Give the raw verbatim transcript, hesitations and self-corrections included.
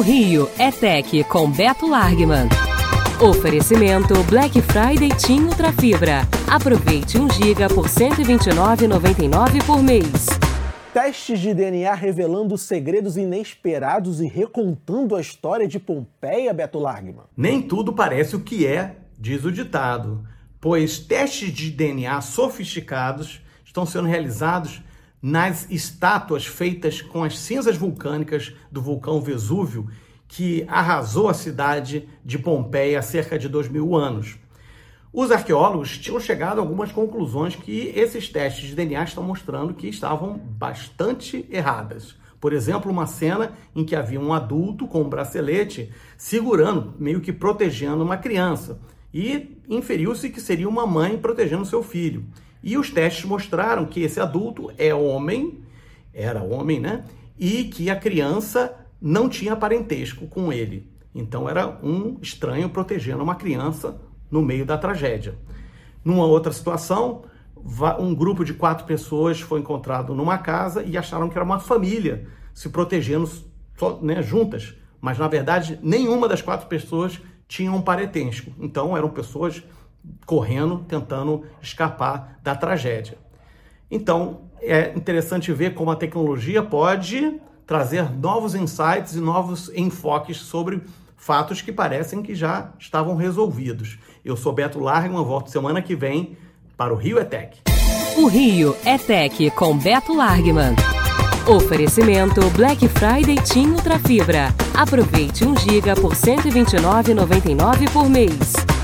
Rio é Tech com Beto Largman. Oferecimento Black Friday TIM Ultrafibra. Aproveite um giga por cento e vinte e nove reais e noventa e nove centavos por mês. Testes de D N A revelando segredos inesperados e recontando a história de Pompeia, Beto Largman. Nem tudo parece o que é, diz o ditado, pois testes de D N A sofisticados estão sendo realizados nas estátuas feitas com as cinzas vulcânicas do vulcão Vesúvio, que arrasou a cidade de Pompeia há cerca de dois mil anos. Os arqueólogos tinham chegado a algumas conclusões que esses testes de D N A estão mostrando que estavam bastante erradas. Por exemplo, uma cena em que havia um adulto com um bracelete segurando, meio que protegendo uma criança. E inferiu-se que seria uma mãe protegendo seu filho. E os testes mostraram que esse adulto é homem, era homem, né? E que a criança não tinha parentesco com ele. Então era um estranho protegendo uma criança no meio da tragédia. Numa outra situação, um grupo de quatro pessoas foi encontrado numa casa e acharam que era uma família se protegendo, né, juntas. Mas, na verdade, nenhuma das quatro pessoas tinha um parentesco. Então eram pessoas correndo, tentando escapar da tragédia. Então, é interessante ver como a tecnologia pode trazer novos insights e novos enfoques sobre fatos que parecem que já estavam resolvidos. Eu sou Beto Largman, volto semana que vem para o Rio é Tech. O Rio é Tech com Beto Largman. Oferecimento Black Friday TIM Ultrafibra. Aproveite um giga por cento e vinte e nove reais e noventa e nove centavos por mês.